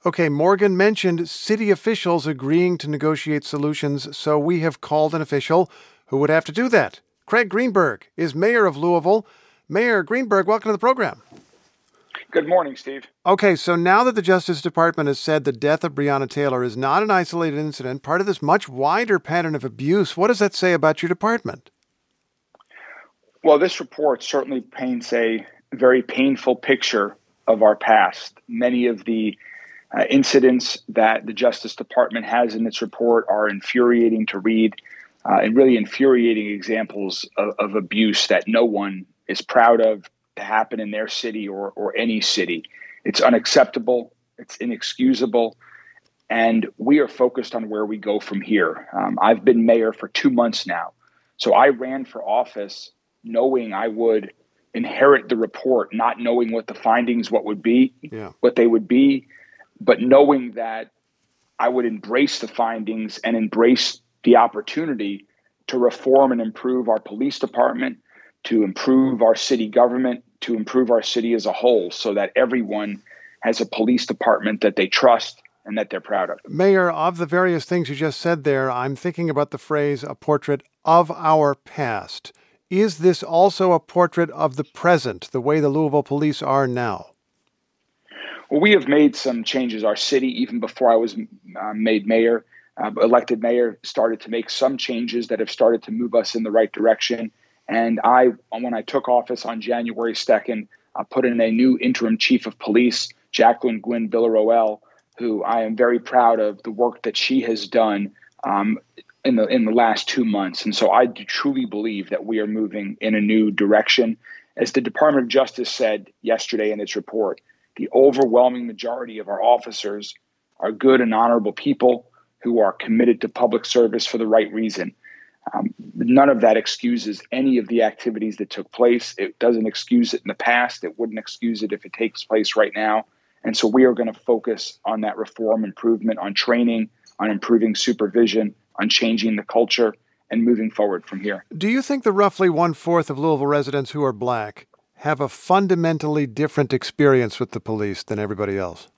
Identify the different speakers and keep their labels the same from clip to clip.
Speaker 1: Okay, Morgan mentioned city officials agreeing to negotiate solutions, so we have called an official who would have to do that. Craig Greenberg is mayor of Louisville. Mayor Greenberg, welcome to the program.
Speaker 2: Good morning, Steve.
Speaker 1: Okay, so now that the Justice Department has said the death of Breonna Taylor is not an isolated incident, part of this much wider pattern of abuse, what does that say about your department?
Speaker 2: Well, this report certainly paints a very painful picture of our past. Many of the incidents that the Justice Department has in its report are infuriating to read and really infuriating examples of abuse that no one is proud of to happen in their city or any city. It's unacceptable. It's inexcusable. And we are focused on where we go from here. I've been mayor for 2 months now. So I ran for office knowing I would inherit the report, not knowing what the findings, what they would be, but knowing that I would embrace the findings and embrace the opportunity to reform and improve our police department, to improve our city government, to improve our city as a whole so that everyone has a police department that they trust and that they're proud of.
Speaker 1: Mayor, of the various things you just said there, I'm thinking about the phrase, a portrait of our past. Is this also a portrait of the present, the way the Louisville police are now?
Speaker 2: Well, we have made some changes. Our city, even before I was made mayor, elected mayor, started to make some changes that have started to move us in the right direction. And when I took office on January 2nd, I put in a new interim chief of police, Jacqueline Gwynn Villaroel, who I am very proud of the work that she has done in the last 2 months. And so I truly believe that we are moving in a new direction. As the Department of Justice said yesterday in its report, the overwhelming majority of our officers are good and honorable people who are committed to public service for the right reason. None of that excuses any of the activities that took place. It doesn't excuse it in the past. It wouldn't excuse it if it takes place right now. And so we are going to focus on that reform, improvement, on training, on improving supervision, on changing the culture, and moving forward from here.
Speaker 1: Do you think the roughly 1/4 of Louisville residents who are Black have a fundamentally different experience with the police than everybody else?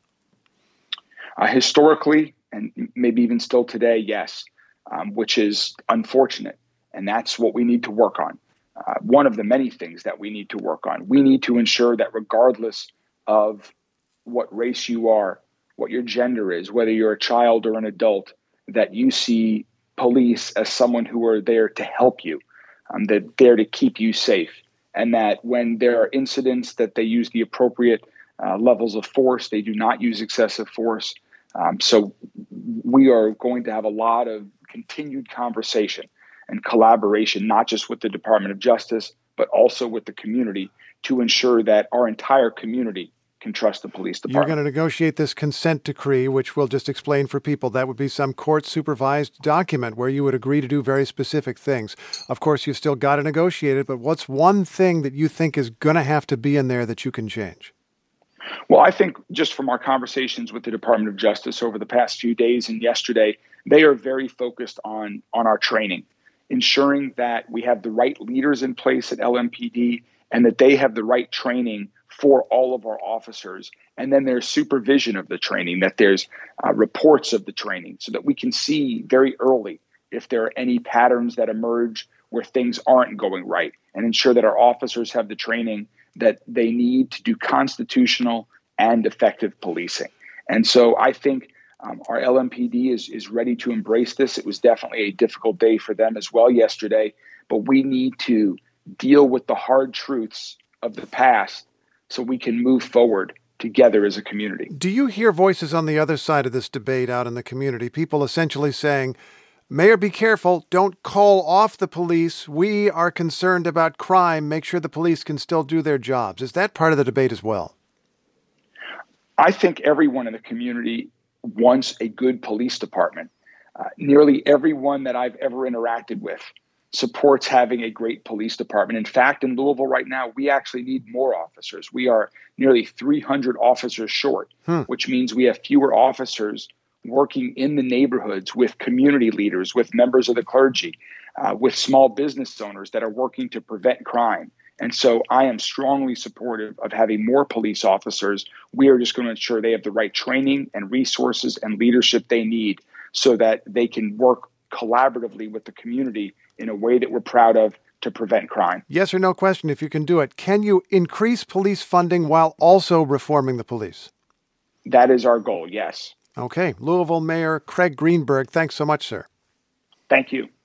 Speaker 2: Historically, and maybe even still today, yes, which is unfortunate. And that's what we need to work on. One of the many things that we need to work on. We need to ensure that regardless of what race you are, what your gender is, whether you're a child or an adult, that you see police as someone who are there to help you, they're there to keep you safe. And that when there are incidents that they use the appropriate levels of force, they do not use excessive force. So we are going to have a lot of continued conversation and collaboration, not just with the Department of Justice, but also with the community to ensure that our entire community can trust the police department.
Speaker 1: You're going to negotiate this consent decree, which we'll just explain for people. That would be some court-supervised document where you would agree to do very specific things. Of course, you've still got to negotiate it, but what's one thing that you think is going to have to be in there that you can change?
Speaker 2: Well, I think just from our conversations with the Department of Justice over the past few days and yesterday, they are very focused on our training, ensuring that we have the right leaders in place at LMPD and that they have the right training for all of our officers. And then there's supervision of the training, that there's reports of the training so that we can see very early if there are any patterns that emerge where things aren't going right, and ensure that our officers have the training that they need to do constitutional and effective policing. And so I think our LMPD is ready to embrace this. It was definitely a difficult day for them as well yesterday, but we need to deal with the hard truths of the past so we can move forward together as a community.
Speaker 1: Do you hear voices on the other side of this debate out in the community, people essentially saying, Mayor, be careful, don't call off the police. We are concerned about crime. Make sure the police can still do their jobs. Is that part of the debate as well?
Speaker 2: I think everyone in the community wants a good police department. Nearly everyone that I've ever interacted with supports having a great police department. In fact, in Louisville right now, we actually need more officers. We are nearly 300 officers short, which means we have fewer officers working in the neighborhoods with community leaders, with members of the clergy, with small business owners that are working to prevent crime. And so I am strongly supportive of having more police officers. We are just going to ensure they have the right training and resources and leadership they need so that they can work collaboratively with the community in a way that we're proud of to prevent crime.
Speaker 1: Yes or no question, if you can do it. Can you increase police funding while also reforming the police?
Speaker 2: That is our goal, yes.
Speaker 1: Okay. Louisville Mayor Craig Greenberg, thanks so much, sir.
Speaker 2: Thank you.